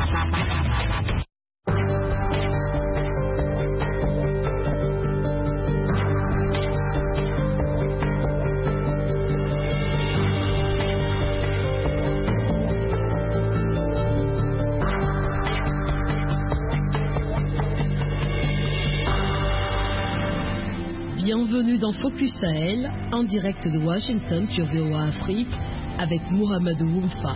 Bienvenue dans Focus Sahel, en direct de Washington sur VOA Afrique, avec Mohamed Woumfa.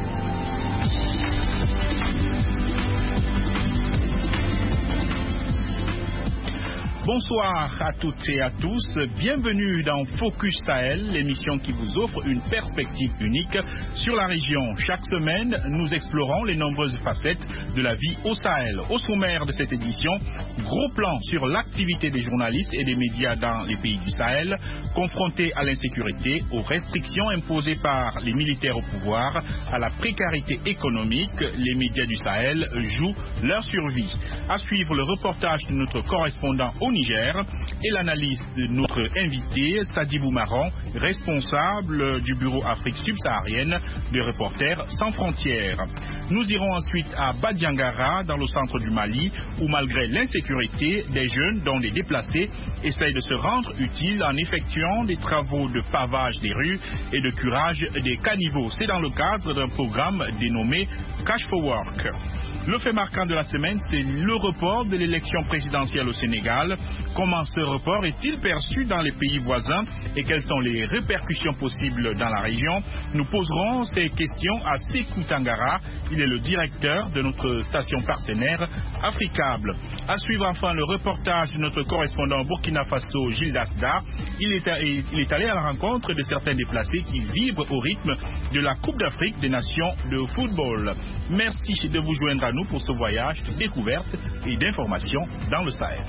Bonsoir à toutes et à tous, bienvenue dans Focus Sahel, l'émission qui vous offre une perspective unique sur la région. Chaque semaine, nous explorons les nombreuses facettes de la vie au Sahel. Au sommaire de cette édition, gros plan sur l'activité des journalistes et des médias dans les pays du Sahel, confrontés à l'insécurité, aux restrictions imposées par les militaires au pouvoir, à la précarité économique. Les médias du Sahel jouent leur survie. À suivre le reportage de notre correspondant au Niger et l'analyse de notre invité Sadibou Maron, responsable du bureau Afrique subsaharienne de Reporters sans frontières. Nous irons ensuite à Badiangara, dans le centre du Mali, où malgré l'insécurité, des jeunes, dont des déplacés, essayent de se rendre utiles en effectuant des travaux de pavage des rues et de curage des caniveaux. C'est dans le cadre d'un programme dénommé Cash for Work. Le fait marquant de la semaine, c'est le report de l'élection présidentielle au Sénégal. Comment ce report est-il perçu dans les pays voisins et quelles sont les répercussions possibles dans la région? Nous poserons ces questions à Sékou Tangara. Il est le directeur de notre station partenaire Africable. À suivre enfin le reportage de notre correspondant Burkina Faso, Gilles Dasda. Il est allé à la rencontre de certains déplacés qui vibrent au rythme de la Coupe d'Afrique des Nations de football. Merci de vous joindre à nous pour ce voyage de découverte et d'information dans le Sahel.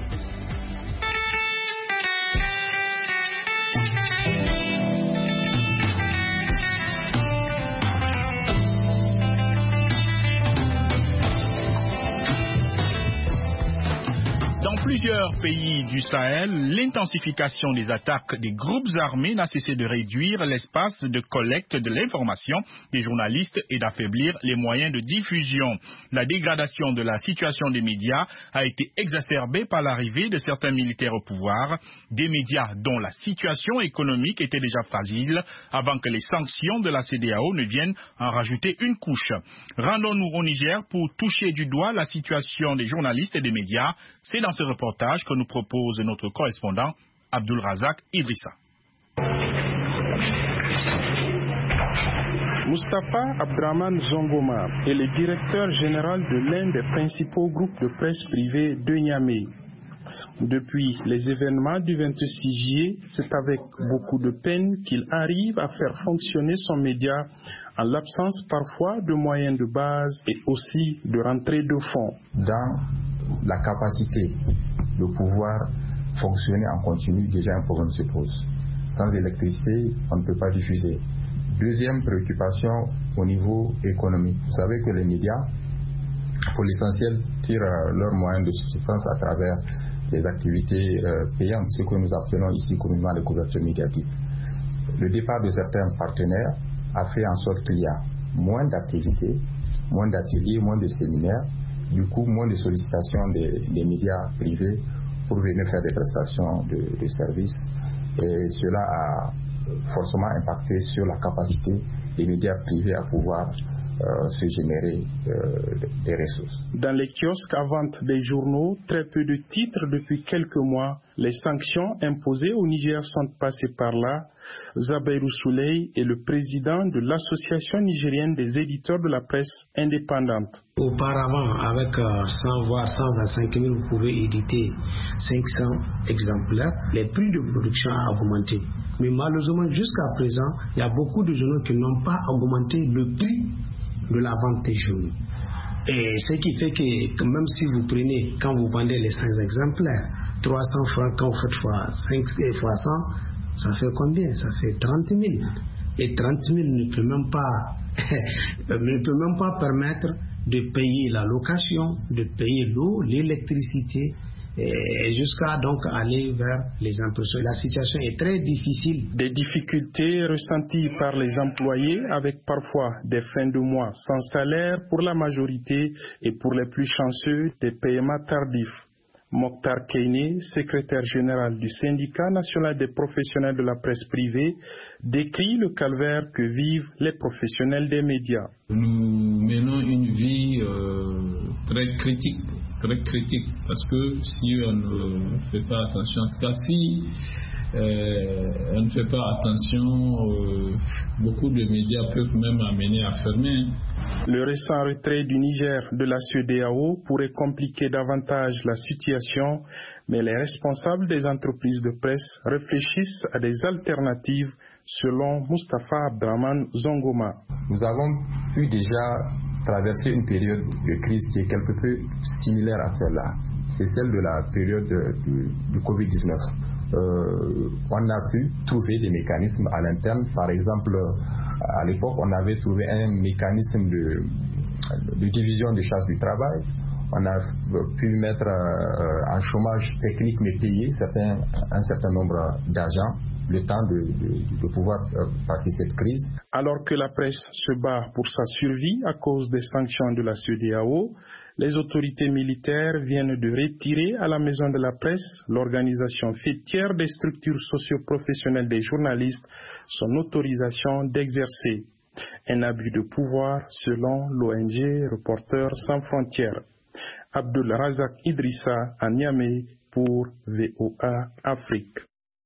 Dans plusieurs pays du Sahel, l'intensification des attaques des groupes armés n'a cessé de réduire l'espace de collecte de l'information des journalistes et d'affaiblir les moyens de diffusion. La dégradation de la situation des médias a été exacerbée par l'arrivée de certains militaires au pouvoir, des médias dont la situation économique était déjà fragile avant que les sanctions de la CEDEAO ne viennent en rajouter une couche. Rendons-nous au Niger pour toucher du doigt la situation des journalistes et des médias. C'est dans ce reportage que nous propose notre correspondant Abdul Razak Idrissa. Moustapha Abdraman Zongoma est le directeur général de l'un des principaux groupes de presse privés de Niamey. Depuis les événements du 26 juillet, c'est avec beaucoup de peine qu'il arrive à faire fonctionner son média en l'absence parfois de moyens de base et aussi de rentrée de fonds. Dans la capacité de pouvoir fonctionner en continu, déjà un problème se pose. Sans électricité, on ne peut pas diffuser. Deuxième préoccupation au niveau économique. Vous savez que les médias, pour l'essentiel, tirent leurs moyens de subsistance à travers les activités payantes, ce que nous appelons ici communément les couvertures médiatiques. Le départ de certains partenaires a fait en sorte qu'il y a moins d'activités, moins d'ateliers, moins de séminaires, du coup moins de sollicitations des médias privés pour venir faire des prestations de services, et cela a forcément impacté sur la capacité des médias privés à pouvoir se générer des ressources. Dans les kiosques à vente des journaux, très peu de titres depuis quelques mois. Les sanctions imposées au Niger sont passées par là. Zabairou Souley est le président de l'Association nigérienne des éditeurs de la presse indépendante. Auparavant, avec 100 voire 125 000, vous pouvez éditer 500 exemplaires. Les prix de production ont augmenté. Mais malheureusement, jusqu'à présent, il y a beaucoup de journaux qui n'ont pas augmenté le prix de la vente des journaux. Et ce qui fait que même si vous prenez, quand vous vendez les 5 exemplaires, 300 francs, quand vous faites fois 5 et fois 100, ça fait combien? Ça fait 30 000. Et 30 000 ne peut même pas permettre de payer la location, de payer l'eau, l'électricité et jusqu'à donc aller vers les impressions. La situation est très difficile. Des difficultés ressenties par les employés avec parfois des fins de mois sans salaire pour la majorité et pour les plus chanceux des paiements tardifs. Mokhtar Keiné, secrétaire général du syndicat national des professionnels de la presse privée, décrit le calvaire que vivent les professionnels des médias. Nous menons une vie très critique, parce que si on ne fait pas attention, en tout cas si on ne fait pas attention, beaucoup de médias peuvent même amener à fermer. Le récent retrait du Niger de la CEDEAO pourrait compliquer davantage la situation, mais les responsables des entreprises de presse réfléchissent à des alternatives, selon Moustapha Abdraman Zongoma. Nous avons pu déjà traverser une période de crise qui est quelque peu similaire à celle-là. C'est celle de la période du Covid-19. On a pu trouver des mécanismes à l'interne. Par exemple, à l'époque, on avait trouvé un mécanisme de division des charges du travail. On a pu mettre en chômage technique mais payé un certain nombre d'agents, le temps de pouvoir passer cette crise. Alors que la presse se bat pour sa survie à cause des sanctions de la CEDEAO, les autorités militaires viennent de retirer à la Maison de la Presse, l'organisation fêtière des structures socio-professionnelles des journalistes, son autorisation d'exercer. Un abus de pouvoir selon l'ONG Reporters sans frontières. Abdul Razak Idrissa à Niamey pour VOA Afrique.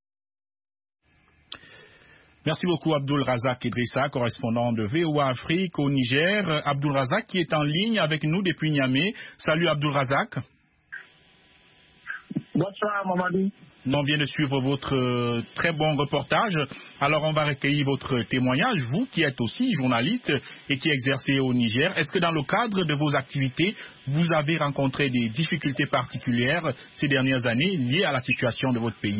Merci beaucoup Abdul Razak Idrissa, correspondant de VOA Afrique au Niger. Abdul Razak qui est en ligne avec nous depuis Niamey. Salut Abdul Razak. Bonsoir Mamadou. On vient de suivre votre très bon reportage. Alors on va recueillir votre témoignage, vous qui êtes aussi journaliste et qui exercez au Niger. Est-ce que dans le cadre de vos activités, vous avez rencontré des difficultés particulières ces dernières années liées à la situation de votre pays ?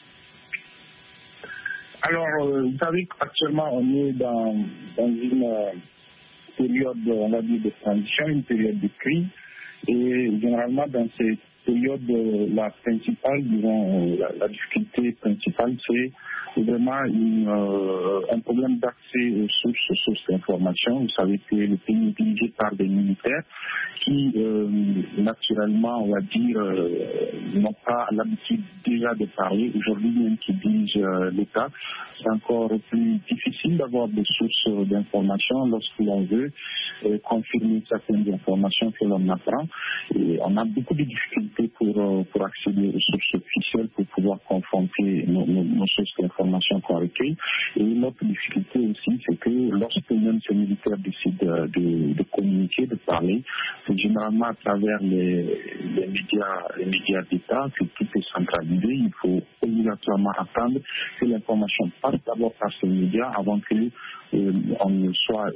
Alors, vous savez qu'actuellement, on est dans une période, on va dire, de transition, une période de crise. Et généralement, dans cette période, la principale, disons, la difficulté principale, c'est vraiment un problème d'accès aux sources d'information. Vous savez que le pays est dirigé par des militaires qui, naturellement, on va dire, n'ont pas l'habitude déjà de parler. Aujourd'hui, même qui dirigent l'État, c'est encore plus difficile d'avoir des sources d'information lorsque l'on veut confirmer certaines informations que l'on apprend. Et on a beaucoup de difficultés pour accéder aux sources officielles, pour pouvoir confronter nos sources d'information qu'on recueille. Et l'autre difficulté aussi, c'est que lorsque même ces militaires décident de communiquer, de parler, c'est généralement à travers les médias d'État que tout est centralisé. Il faut obligatoirement attendre que l'information passe d'abord par ces médias avant que on soit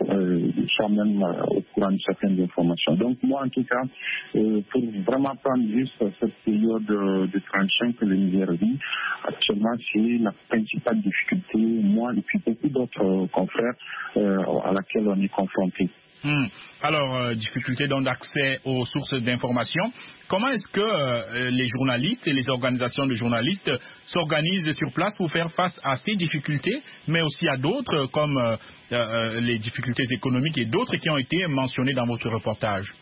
même au courant de certaines informations. Donc moi, en tout cas, pour vraiment prendre juste cette période de transition que le Niger vit, actuellement, c'est la principale difficulté, moi et puis beaucoup d'autres confrères à laquelle on est confronté. Alors, difficulté donc d'accès aux sources d'information. Comment est-ce que les journalistes et les organisations de journalistes s'organisent sur place pour faire face à ces difficultés, mais aussi à d'autres comme les difficultés économiques et d'autres qui ont été mentionnées dans votre reportage?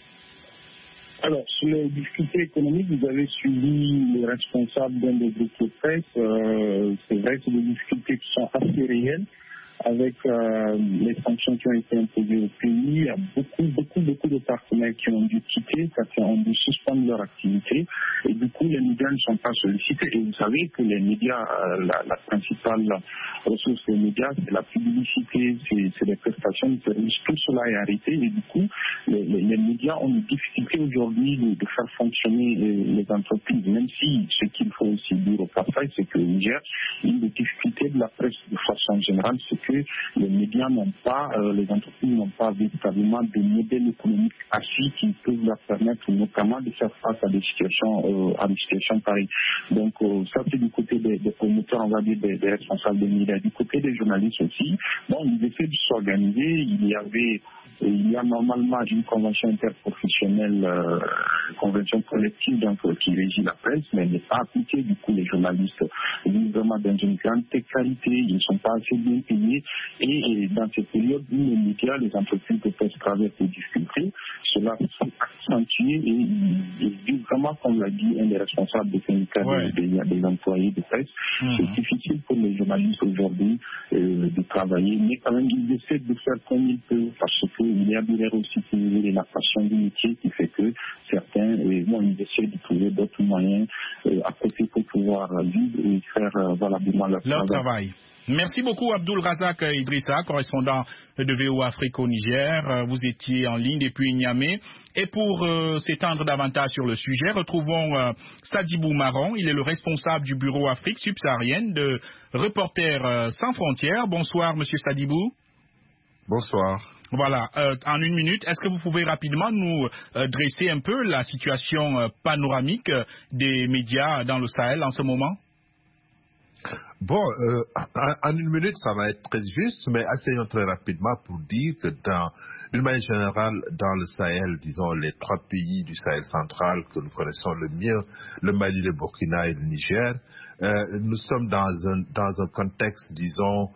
Alors, sur les difficultés économiques, vous avez suivi les responsables d'un des groupes de presse. C'est vrai que c'est des difficultés qui sont assez réelles. Avec les sanctions qui ont été imposées au pays, il y a beaucoup de partenaires qui ont dû quitter, qui ont dû suspendre leur activité, et du coup les médias ne sont pas sollicités. Et vous savez que les médias, la principale ressource des médias, c'est la publicité, c'est les prestations de services, tout cela est arrêté, et du coup les médias ont une difficulté aujourd'hui de faire fonctionner les entreprises, même si ce qu'il faut aussi dire au passage, c'est que le Niger, une des difficultés de la presse de façon générale, c'est que les médias n'ont pas, les entreprises n'ont pas véritablement de modèle économique assis qui peuvent leur permettre notamment de faire face à des situations pareilles. Donc ça c'est du côté des promoteurs, on va dire des responsables des médias. Du côté des journalistes aussi, bon, ils essaient de s'organiser. Il y a normalement une convention interprofessionnelle convention collective donc, qui régit la presse, mais elle n'est pas appliquée. Du coup, les journalistes vivent vraiment dans une grande précarité, ils ne sont pas assez bien payés. Et dans cette période où les médias, les entreprises de presse traversent des difficultés, cela s'est accentué et ils vivent vraiment, comme l'a dit un des responsables des syndicats des employés de presse. C'est difficile pour les journalistes aujourd'hui de travailler, mais quand même ils essaient de faire comme ils peuvent parce qu'il y a derrière aussi la passion du métier qui fait que certains ils essaient de trouver d'autres moyens à côté pour pouvoir vivre et faire valablement leur travail. Merci beaucoup Abdul Razak Idrissa, correspondant de VOA Afrique au Niger. Vous étiez en ligne depuis Niamey. Et pour s'étendre davantage sur le sujet, retrouvons Sadibou Marron. Il est le responsable du bureau Afrique subsaharienne de Reporters sans frontières. Bonsoir Monsieur Sadibou. Bonsoir. Voilà, en une minute, est-ce que vous pouvez rapidement nous dresser un peu la situation panoramique des médias dans le Sahel en ce moment? Bon, en une minute, ça va être très juste, mais essayons très rapidement pour dire que d'une manière générale, dans le Sahel, disons les 3 pays du Sahel central que nous connaissons le mieux, le Mali, le Burkina et le Niger, nous sommes dans un contexte, disons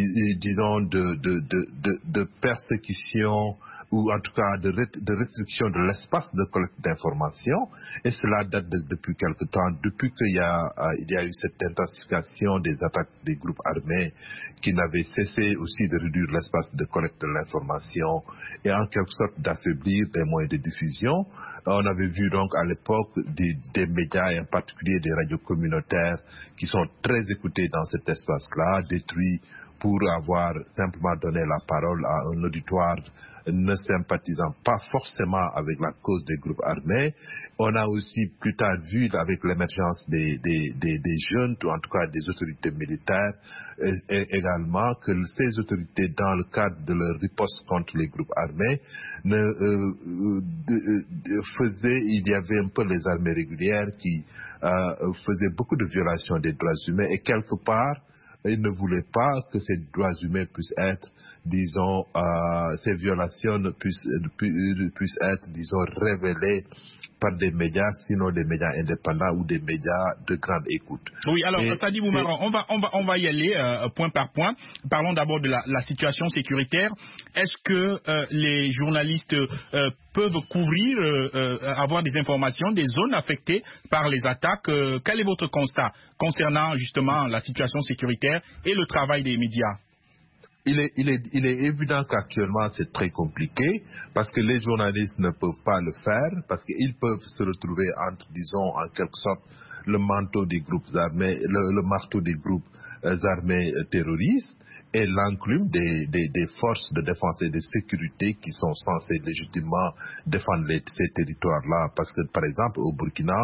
de persécution ou en tout cas de restriction de l'espace de collecte d'informations, et cela date depuis quelque temps, depuis qu'il y a eu cette intensification des attaques des groupes armés qui n'avaient cessé aussi de réduire l'espace de collecte de l'information et en quelque sorte d'affaiblir des moyens de diffusion. On avait vu donc à l'époque des médias et en particulier des radios communautaires qui sont très écoutés dans cet espace-là, détruits pour avoir simplement donné la parole à un auditoire ne sympathisant pas forcément avec la cause des groupes armés. On a aussi plus tard vu avec l'émergence des jeunes, ou en tout cas des autorités militaires, également que ces autorités, dans le cadre de leur riposte contre les groupes armés, il y avait un peu les armées régulières qui faisaient beaucoup de violations des droits humains et quelque part, ils ne voulaient pas que ces droits humains puissent être, disons, ces violations puissent être, disons, révélées par des médias, sinon des médias indépendants ou des médias de grande écoute. Oui, alors, Sadibou Marron, on va y aller point par point. Parlons d'abord de la situation sécuritaire. Est-ce que les journalistes peuvent couvrir, avoir des informations des zones affectées par les attaques? Quel est votre constat concernant justement la situation sécuritaire et le travail des médias? Il est évident qu'actuellement c'est très compliqué parce que les journalistes ne peuvent pas le faire, parce qu'ils peuvent se retrouver entre, disons, en quelque sorte, le manteau des groupes armés, le marteau des groupes armés terroristes et l'enclume des forces de défense et de sécurité qui sont censées légitimement défendre ces territoires-là. Parce que, par exemple, au Burkina,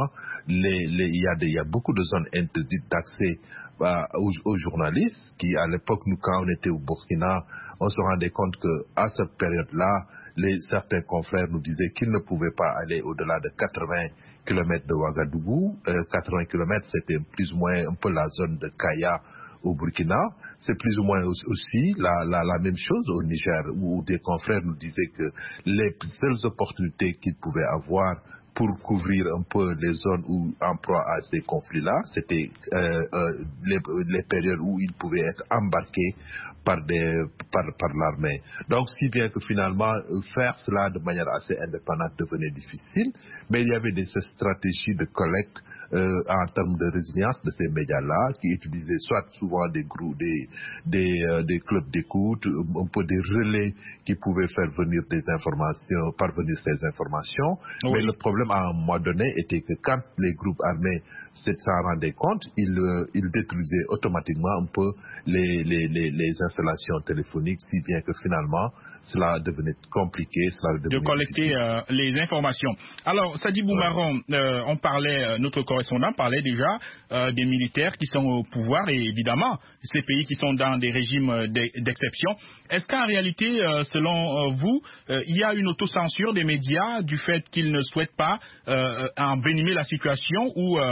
il y a beaucoup de zones interdites d'accès aux journalistes qui, à l'époque, nous, quand on était au Burkina, on se rendait compte qu'à cette période-là, certains confrères nous disaient qu'ils ne pouvaient pas aller au-delà de 80 km de Ouagadougou. 80 km, c'était plus ou moins un peu la zone de Kaya au Burkina. C'est plus ou moins aussi la même chose au Niger, où des confrères nous disaient que les seules opportunités qu'ils pouvaient avoir pour couvrir un peu les zones où en proie à ces conflits-là, c'était les périodes où ils pouvaient être embarqués par l'armée. Donc, si bien que finalement, faire cela de manière assez indépendante devenait difficile, mais il y avait des stratégies de collecte en termes de résilience de ces médias-là, qui utilisaient soit souvent des groupes, des clubs d'écoute, un peu des relais qui pouvaient faire venir parvenir ces informations. Oui. Mais le problème à un moment donné était que quand les groupes armés s'en rendaient compte, ils détruisaient automatiquement un peu les installations téléphoniques, si bien que finalement cela devenait compliqué, de collecter les informations. Alors, Sadibou Marron, notre correspondant parlait déjà des militaires qui sont au pouvoir et évidemment ces pays qui sont dans des régimes d'exception. Est-ce qu'en réalité, selon vous, il y a une autocensure des médias du fait qu'ils ne souhaitent pas envenimer la situation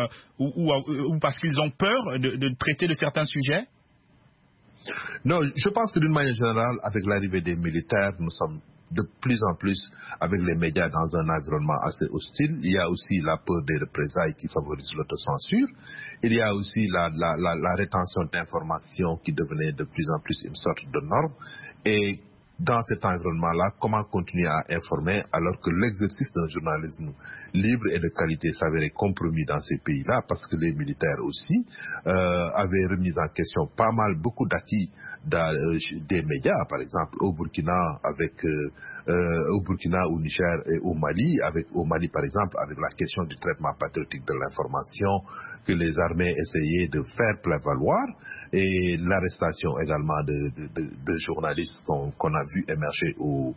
ou parce qu'ils ont peur de traiter de certains sujets? Non, je pense que d'une manière générale, avec l'arrivée des militaires, nous sommes de plus en plus avec les médias dans un environnement assez hostile. Il y a aussi la peur des représailles qui favorise l'autocensure. Il y a aussi la rétention d'informations qui devenait de plus en plus une sorte de norme. Et dans cet environnement-là, comment continuer à informer alors que l'exercice d'un journalisme libre et de qualité s'avérait compromis dans ces pays-là, parce que les militaires aussi avaient remis en question pas mal, beaucoup d'acquis des médias, par exemple au Burkina, au Niger et au Mali, au Mali par exemple, avec la question du traitement patriotique de l'information que les armées essayaient de faire prévaloir, et l'arrestation également de journalistes qu'on a vu émerger au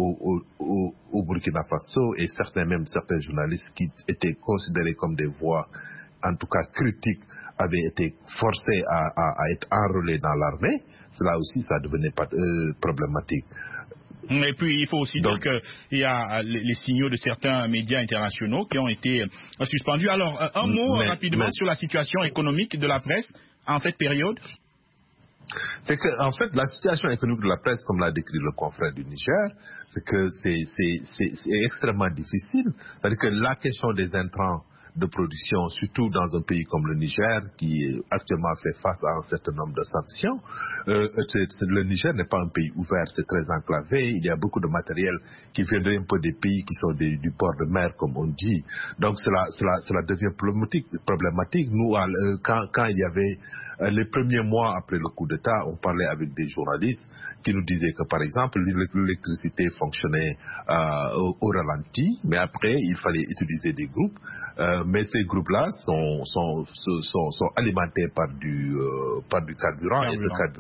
Burkina Faso, et certains journalistes qui étaient considérés comme des voix, en tout cas critiques, avaient été forcés à être enrôlés dans l'armée. Cela aussi, ça devenait problématique. Et puis, il faut aussi dire qu'il y a les signaux de certains médias internationaux qui ont été suspendus. Alors, un mot rapidement sur la situation économique de la presse en cette période. C'est que, en fait, la situation économique de la presse, comme l'a décrit le confrère du Niger, c'est que c'est extrêmement difficile. C'est-à-dire que la question des intrants de production, surtout dans un pays comme le Niger, qui actuellement fait face à un certain nombre de sanctions. Le Niger n'est pas un pays ouvert, c'est très enclavé. Il y a beaucoup de matériel qui viendrait un peu des pays qui sont du port de mer, comme on dit. Donc cela devient problématique. Nous, quand il y avait les premiers mois après le coup d'État, on parlait avec des journalistes qui nous disaient que, par exemple, l'électricité fonctionnait au ralenti, mais après, il fallait utiliser des groupes. Mais ces groupes-là sont alimentés par du carburant, et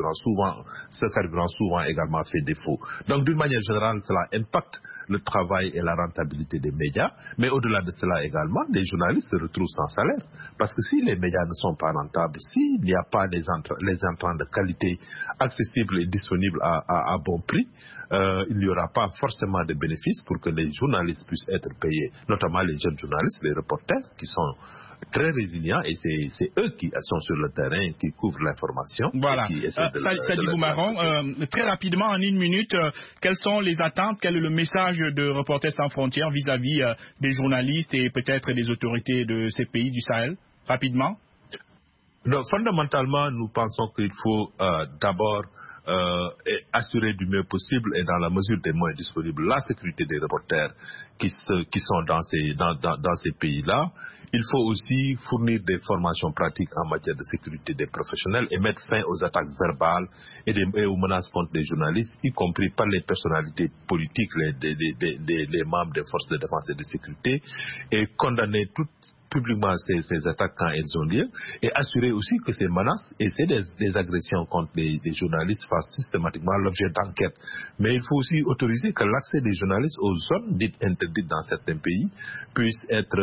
ce carburant souvent également fait défaut. Donc, d'une manière générale, cela impacte le travail et la rentabilité des médias, mais au-delà de cela également, les journalistes se retrouvent sans salaire. Parce que si les médias ne sont pas rentables, s'il n'y a pas les entrants de qualité accessibles et disponibles à bon prix, il n'y aura pas forcément de bénéfices pour que les journalistes puissent être payés, notamment les jeunes journalistes, les reporters, qui sont très résilients, et c'est eux qui sont sur le terrain, qui couvrent l'information. Voilà. Sadi Boumaron, très rapidement, en une minute, quelles sont les attentes, quel est le message de Reporters sans frontières vis-à-vis des journalistes et peut-être des autorités de ces pays du Sahel? Rapidement. Donc, fondamentalement, nous pensons qu'il faut d'abord assurer du mieux possible et dans la mesure des moyens disponibles la sécurité des reporters qui sont dans ces pays-là. Il faut aussi fournir des formations pratiques en matière de sécurité des professionnels et mettre fin aux attaques verbales et aux menaces contre les journalistes, y compris par les personnalités politiques, les membres des forces de défense et de sécurité, et condamner publiquement ces attaques quand elles ont lieu, et assurer aussi que ces menaces et des agressions contre les journalistes fassent systématiquement l'objet d'enquêtes. Mais il faut aussi autoriser que l'accès des journalistes aux zones dites interdites dans certains pays puisse être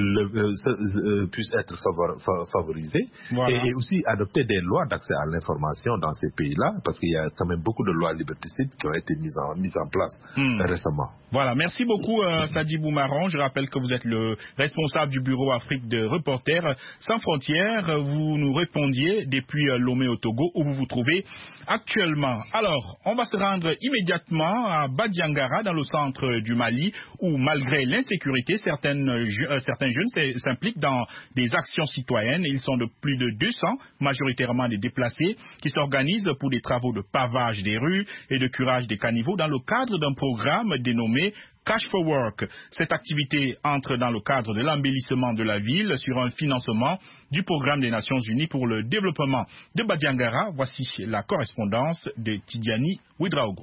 favorisé. Voilà. Et aussi adopter des lois d'accès à l'information dans ces pays-là, parce qu'il y a quand même beaucoup de lois liberticides qui ont été mises en place récemment. Voilà, merci beaucoup Sadi Boumaron. Je rappelle que vous êtes le responsable du bureau Afrique de Reporters sans frontières. Vous nous répondiez depuis Lomé au Togo, où vous vous trouvez actuellement. Alors, on va se rendre immédiatement à Badiangara, dans le centre du Mali, où malgré l'insécurité, certains jeunes s'impliquent dans des actions citoyennes. Ils sont de plus de 200, majoritairement des déplacés, qui s'organisent pour des travaux de pavage des rues et de curage des caniveaux dans le cadre d'un programme dénommé Cash for Work. Cette activité entre dans le cadre de l'embellissement de la ville sur un financement du programme des Nations Unies pour le développement de Badiangara. Voici la correspondance de Tidiani Ouedraogo.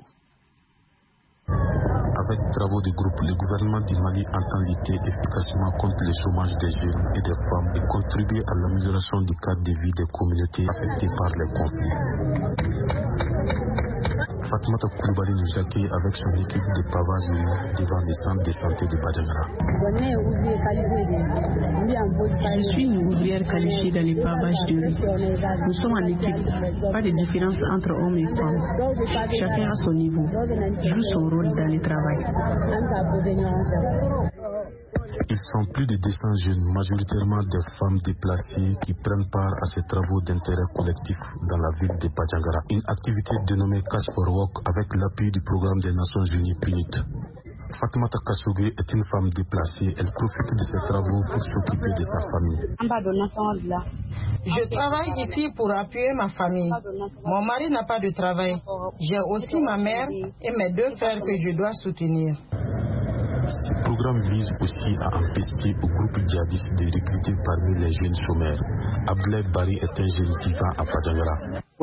Avec travaux du groupe, le gouvernement du Mali entend lutter efficacement contre le chômage des jeunes et des femmes et contribuer à l'amélioration du cadre de vie des communautés affectées par les conflits. Fatmata Koulibaly nous accueille avec son équipe de pavage devant le centre de santé de Badiangara. Je suis une ouvrière qualifiée dans les pavages de rue. Nous sommes en équipe, pas de différence entre hommes et femmes. Chacun à son niveau, joue son rôle dans le travail. Ils sont plus de 200 jeunes, majoritairement des femmes déplacées, qui prennent part à ces travaux d'intérêt collectif dans la ville de Padjangara. Une activité dénommée Cash for Work avec l'appui du programme des Nations Unies PNUD. Fatimata Kassougé est une femme déplacée. Elle profite de ses travaux pour s'occuper de sa famille. Je travaille ici pour appuyer ma famille. Mon mari n'a pas de travail. J'ai aussi ma mère et mes 2 frères que je dois soutenir. Ce programme vise aussi à empêcher au groupe djihadiste de recruter parmi les jeunes chômeurs. Abdoulaye Bari est un jeune vivant à Padjangara. Ce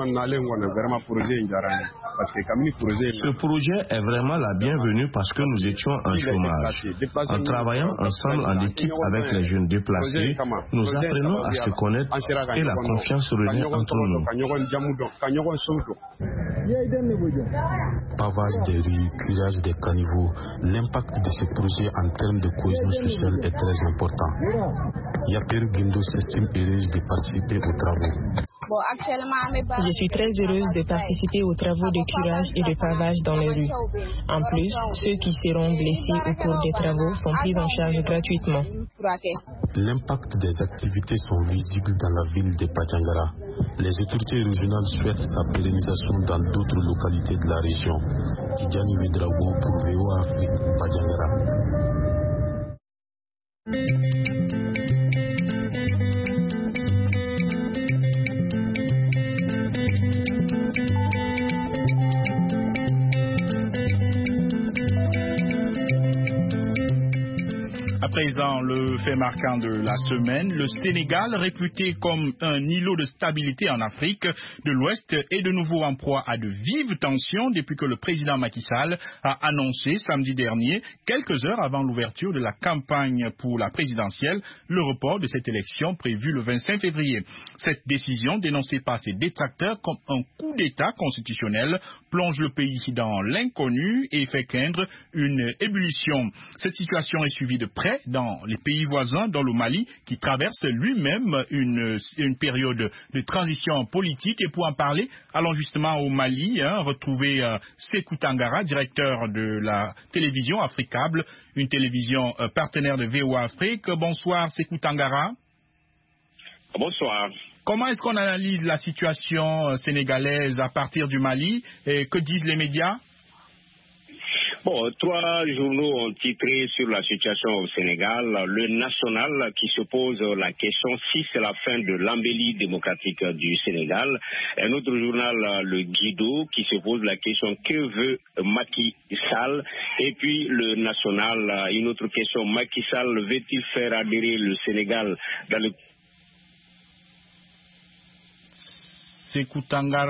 projet est vraiment la bienvenue parce que nous étions en chômage. En travaillant ensemble en équipe avec les jeunes déplacés, nous apprenons à se connaître et la confiance revient entre nous. Pavage des rues, curage des caniveaux, l'impact de ce projet en termes de cohésion sociale est très important. Yaper Guindo s'estime heureuse de participer aux travaux. Je suis très heureuse de participer aux travaux de curage et de pavage dans les rues. En plus, ceux qui seront blessés au cours des travaux sont pris en charge gratuitement. L'impact des activités sont visibles dans la ville de Padjangara. Les autorités régionales souhaitent sa pérennisation dans d'autres localités de la région. Tidjani Vedrago pour VOA Afrique, Padjangara. À présent, le fait marquant de la semaine, le Sénégal, réputé comme un îlot de stabilité en Afrique de l'Ouest, est de nouveau en proie à de vives tensions depuis que le président Macky Sall a annoncé samedi dernier, quelques heures avant l'ouverture de la campagne pour la présidentielle, le report de cette élection prévue le 25 février. Cette décision, dénoncée par ses détracteurs comme un coup d'État constitutionnel, plonge le pays dans l'inconnu et fait craindre une ébullition. Cette situation est suivie de près dans les pays voisins, dans le Mali, qui traverse lui-même une période de transition politique. Et pour en parler, allons justement au Mali, retrouver Sékou Tangara, directeur de la télévision Africable, une télévision partenaire de VOA Afrique. Bonsoir Sékou Tangara. Bonsoir. Comment est-ce qu'on analyse la situation sénégalaise à partir du Mali et que disent les médias? Bon, 3 journaux ont titré sur la situation au Sénégal. Le National qui se pose la question si c'est la fin de l'embellie démocratique du Sénégal. Un autre journal, le Guido, qui se pose la question que veut Macky Sall. Et puis le National, une autre question, Macky Sall veut-il faire adhérer le Sénégal dans le... Sékou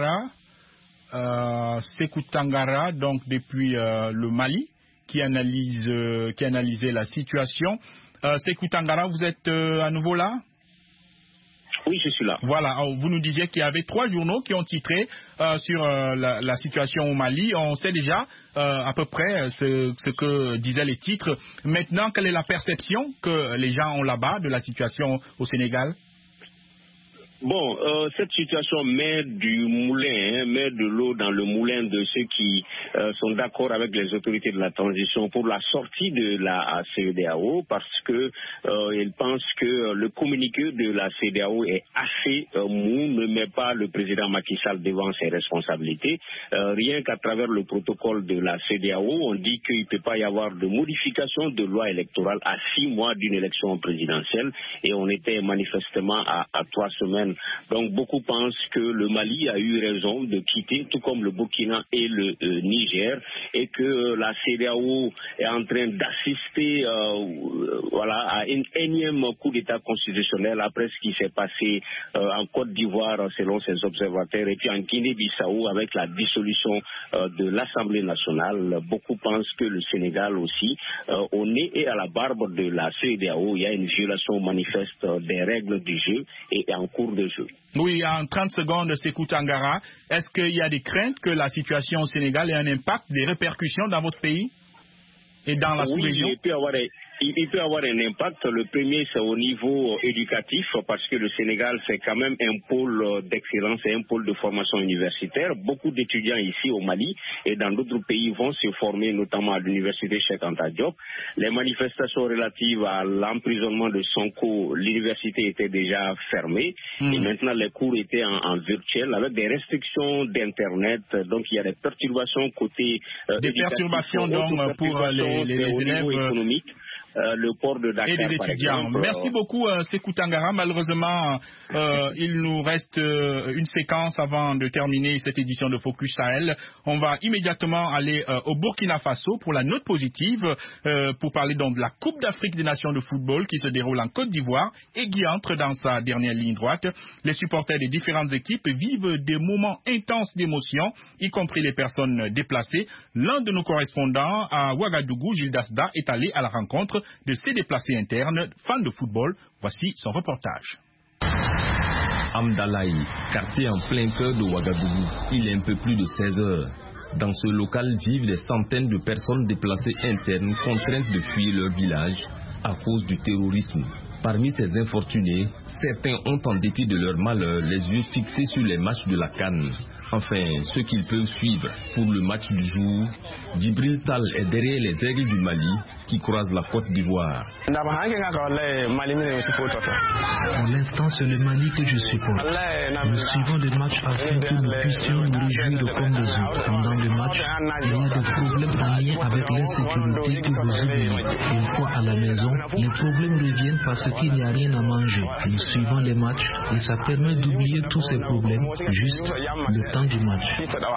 Tangara, donc depuis le Mali, qui analysait la situation. Sékou Tangara, vous êtes à nouveau là? Oui, je suis là. Voilà, vous nous disiez qu'il y avait 3 journaux qui ont titré sur la situation au Mali. On sait déjà à peu près ce que disaient les titres. Maintenant, quelle est la perception que les gens ont là-bas de la situation au Sénégal? Bon, cette situation met du moulin, met de l'eau dans le moulin de ceux qui sont d'accord avec les autorités de la transition pour la sortie de la CEDEAO parce que ils pensent que le communiqué de la CEDEAO est assez mou, ne met pas le président Macky Sall devant ses responsabilités. Rien qu'à travers le protocole de la CEDEAO, on dit qu'il ne peut pas y avoir de modification de loi électorale à 6 mois d'une élection présidentielle et on était manifestement à 3 semaines. Donc beaucoup pensent que le Mali a eu raison de quitter, tout comme le Burkina et le Niger, et que la CEDEAO est en train d'assister à un énième coup d'État constitutionnel après ce qui s'est passé en Côte d'Ivoire selon ses observateurs, et puis en Guinée-Bissau avec la dissolution de l'Assemblée nationale. Beaucoup pensent que le Sénégal aussi, au nez et à la barbe de la CEDEAO, il y a une violation manifeste des règles du jeu et en cours de jeu. Oui, en 30 secondes, Sékou Tangara, est-ce qu'il y a des craintes que la situation au Sénégal ait un impact, des répercussions dans votre pays et dans la sous-région? Oui, Il peut avoir un impact. Le premier, c'est au niveau éducatif, parce que le Sénégal, c'est quand même un pôle d'excellence et un pôle de formation universitaire. Beaucoup d'étudiants ici au Mali et dans d'autres pays vont se former, notamment à l'université Cheikh Anta Diop. Les manifestations relatives à l'emprisonnement de Sonko, l'université était déjà fermée et maintenant les cours étaient en virtuel avec des restrictions d'Internet. Donc il y a des perturbations côté des perturbations donc pour les élèves économiques. Le port de Dakar, et des étudiants. Merci beaucoup, Sékou Tangara. Malheureusement, il nous reste une séquence avant de terminer cette édition de Focus Sahel. On va immédiatement aller au Burkina Faso pour la note positive, pour parler donc de la Coupe d'Afrique des Nations de football qui se déroule en Côte d'Ivoire et qui entre dans sa dernière ligne droite. Les supporters des différentes équipes vivent des moments intenses d'émotion, y compris les personnes déplacées. L'un de nos correspondants à Ouagadougou, Gilles Dasda, est allé à la rencontre de ses déplacés internes, fans de football. Voici son reportage. Amdalaï, quartier en plein cœur de Ouagadougou. Il est un peu plus de 16 heures. Dans ce local vivent des centaines de personnes déplacées internes contraintes de fuir leur village à cause du terrorisme. Parmi ces infortunés, certains ont en dépit de leur malheur les yeux fixés sur les matchs de la CAN. Enfin, ceux qu'ils peuvent suivre pour le match du jour, Djibril Tal est derrière les aigles du Mali qui croisent la Côte d'Ivoire. Pour l'instant, c'est le Mali que je supporte. Nous suivons le match afin que nous puissions nous réjouir comme les autres. Pendant le match, il y a des problèmes en lien avec l'insécurité que vous oubliez. Une fois à la maison, les problèmes reviennent parce qu'il n'y a rien à manger. Nous suivons les matchs et ça permet d'oublier tous ces problèmes, juste le temps du match.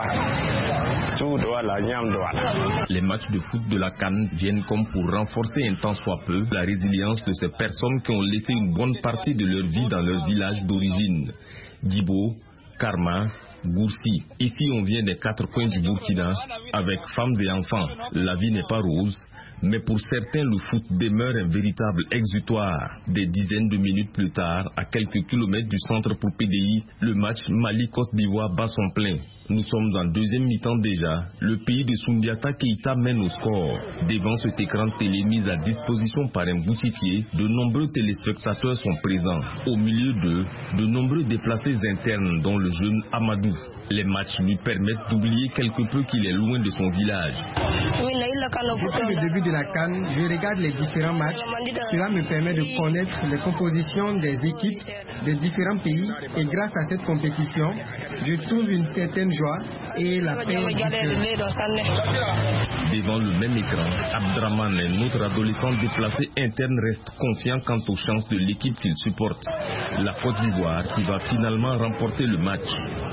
Les matchs de foot de la CAN viennent comme pour renforcer un tant soit peu la résilience de ces personnes qui ont laissé une bonne partie de leur vie dans leur village d'origine. Dibo, Karma, Goursi. Ici on vient des quatre coins du Burkina avec femmes et enfants. La vie n'est pas rose, mais pour certains le foot demeure un véritable exutoire. Des dizaines de minutes plus tard, à quelques kilomètres du centre pour PDI, le match Mali-Côte d'Ivoire bat son plein. Nous sommes en deuxième mi-temps déjà. Le pays de Soundiata Keïta mène au score. Devant cet écran de télé mis à disposition par un boutiquier, de nombreux téléspectateurs sont présents. Au milieu d'eux, de nombreux déplacés internes, dont le jeune Amadou. Les matchs lui permettent d'oublier quelque peu qu'il est loin de son village. Depuis le début de la CAN, je regarde les différents matchs. Cela me permet de connaître les compositions des équipes de différents pays et grâce à cette compétition, je trouve une certaine joie et la paix. Devant le même écran, Abdraman, un autre adolescent déplacé interne, reste confiant quant aux chances de l'équipe qu'il supporte. La Côte d'Ivoire qui va finalement remporter le match.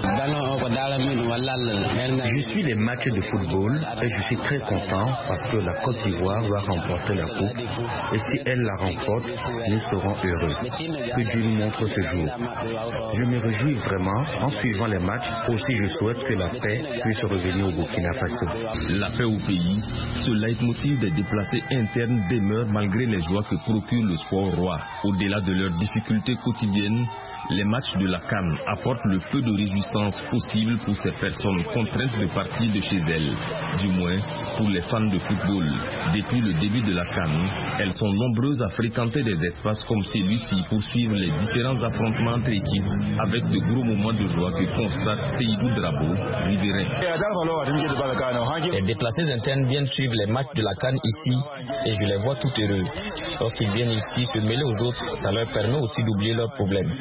Je suis les matchs de football et je suis très content parce que la Côte d'Ivoire va remporter la coupe et si elle la remporte, nous serons heureux. Que Dieu nous montre ce jour. Je me réjouis vraiment en suivant les matchs. Aussi je souhaite que la paix puisse revenir au Burkina Faso. La paix au pays, ce leitmotiv des déplacés internes demeure malgré les joies que procure le sport roi. Au-delà de leurs difficultés quotidiennes, les matchs de la CAN apportent le peu de réjouissance possible pour ces personnes contraintes de partir de chez elles. Du moins, pour les fans de football. Depuis le début de la CAN, elles sont nombreuses à fréquenter des espaces comme celui-ci pour suivre les différents affrontements entre équipes avec de gros moments de joie que constate Seydou Drabo, riverain. Les déplacés internes viennent suivre les matchs de la CAN ici et je les vois tout heureux. Lorsqu'ils viennent ici se mêler aux autres, ça leur permet aussi d'oublier leurs problèmes.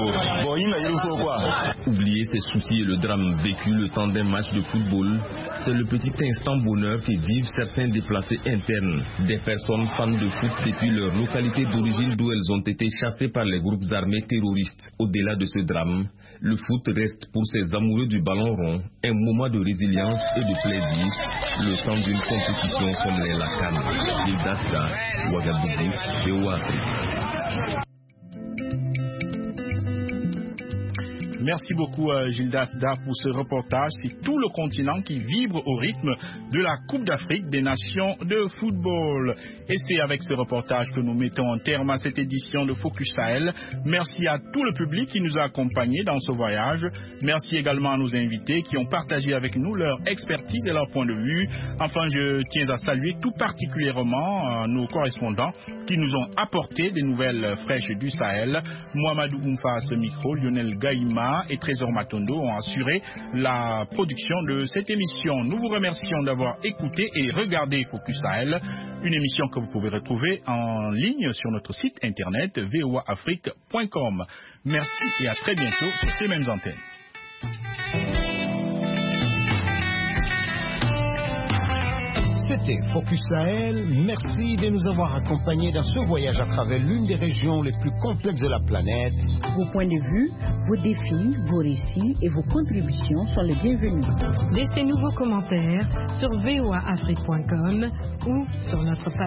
Oublier ses soucis et le drame vécu le temps d'un match de football, c'est le petit instant bonheur que vivent certains déplacés internes, des personnes fans de foot depuis leur localité d'origine d'où elles ont été chassées par les groupes armés terroristes. Au-delà de ce drame, le foot reste pour ces amoureux du ballon rond un moment de résilience et de plaisir, le temps d'une compétition comme les CAN. Les Dasta, Ouagadougou, VOA Afrique. Merci beaucoup Gildas Dar pour ce reportage sur tout le continent qui vibre au rythme de la Coupe d'Afrique des Nations de football. Et c'est avec ce reportage que nous mettons en terme à cette édition de Focus Sahel. Merci à tout le public qui nous a accompagnés dans ce voyage. Merci également à nos invités qui ont partagé avec nous leur expertise et leur point de vue. Enfin, je tiens à saluer tout particulièrement nos correspondants qui nous ont apporté des nouvelles fraîches du Sahel. Mohamedou Oumfa à ce micro, Lionel Gaïma et Trésor Matondo ont assuré la production de cette émission. Nous vous remercions d'avoir écouté et regardé Focus Sahel, une émission que vous pouvez retrouver en ligne sur notre site internet voaafrique.com. Merci et à très bientôt sur ces mêmes antennes. C'était Focus Sahel. Merci de nous avoir accompagnés dans ce voyage à travers l'une des régions les plus complexes de la planète. Vos points de vue, vos défis, vos récits et vos contributions sont les bienvenus. Laissez-nous vos commentaires sur voaafrique.com ou sur notre page